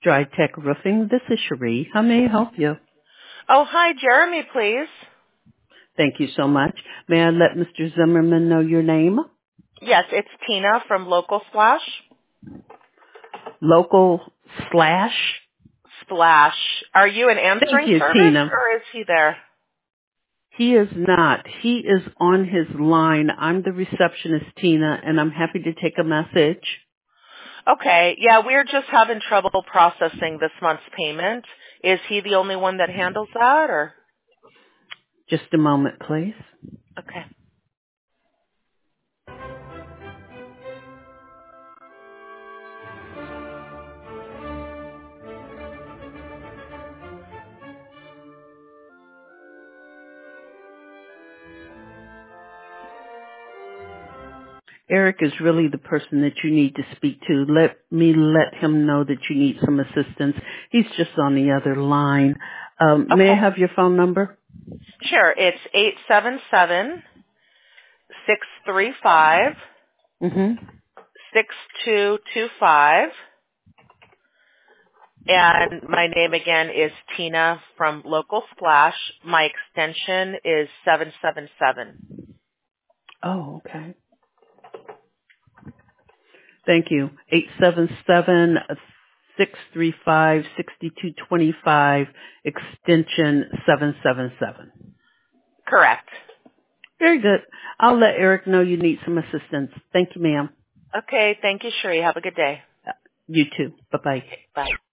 Drytech Roofing. This is Cherie. How may I help you? Oh, hi, Jeremy, please. Thank you so much. May I let Mr. Zimmerman know your name? Yes, it's Tina from Local Splash. Local slash? Splash. Are you an Thank answering you, service, Tina. or is he there? He is not. He is on his line. I'm the receptionist, Tina, and I'm happy to take a message. Okay, yeah, we're just having trouble processing this month's payment. Is he the only one that handles that, or? Just a moment, please. Okay. Eric is really the person that you need to speak to. Let him know that you need some assistance. He's just on the other line. May I Okay. have your phone number? Sure, it's 877-635-6225. Mm-hmm. And my name again is Tina from Local Splash. My extension is 777. Oh, okay. Thank you. 877-635-6225, extension 777. Correct. Very good. I'll let Eric know you need some assistance. Thank you, ma'am. Okay, thank you, Cherie. Have a good day. You too. Bye-bye. Bye.